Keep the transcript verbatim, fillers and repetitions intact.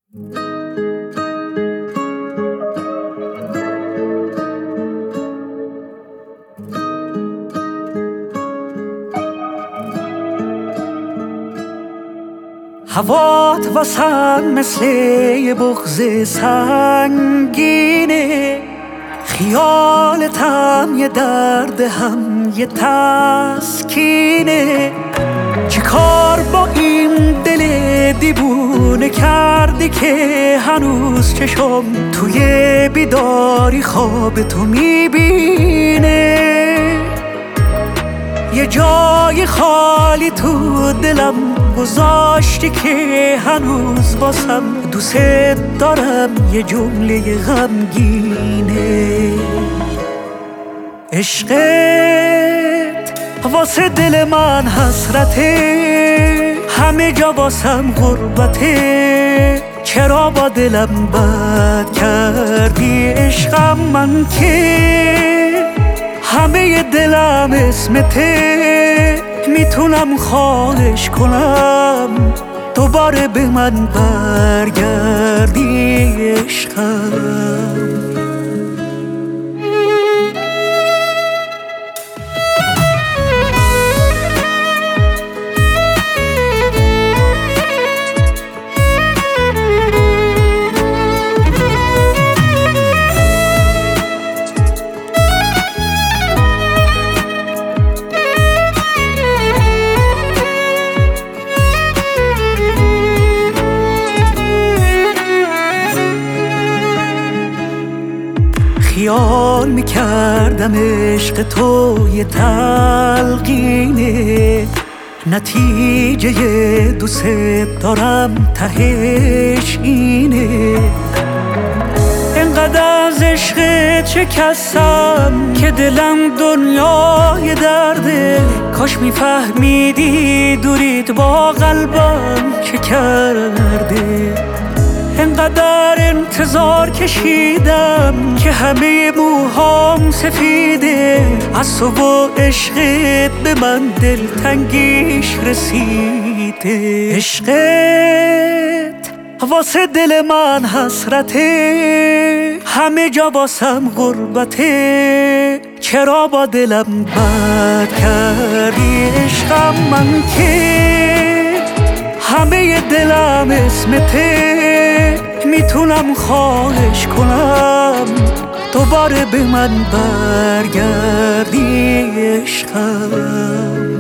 هوات واسم مثل یه بغض سنگینه، خیالتم یه درد هم یه تسکینه. چه کار با این دل دیوونه کردی که هنوز چشم توی بیداری خواب تو میبینه؟ یه جای خالی تو دلم گذاشتی که هنوز باسم دوست دارم یه جمله غمگینه. عشقت واسه دل من حسرته، همه جا واسم غربته. چرا با دلم بد کردی عشقم من که همه دلم اسمته؟ میتونم خواهش کنم دوباره به من برگردی عشقم. خیال میکردم عشق تو یه تلقینه، نتیجه دوست دارم تهش اینه. انقدر از عشقت شکستم که دلم دنیای درده. کاش میفهمیدی دوریت با قلبم چه کرده. انقدر انتظار کشیدم که همه موهام سفیده. از تو و عشقت به من دلتنگیش رسیده. عشقت واسه دل من حسرته، همه جا واسم غربته. چرا با دلم بد کردی عشقم من که همه دلم اسمته؟ میتونم خواهش کنم دوباره به من برگردی عشقم.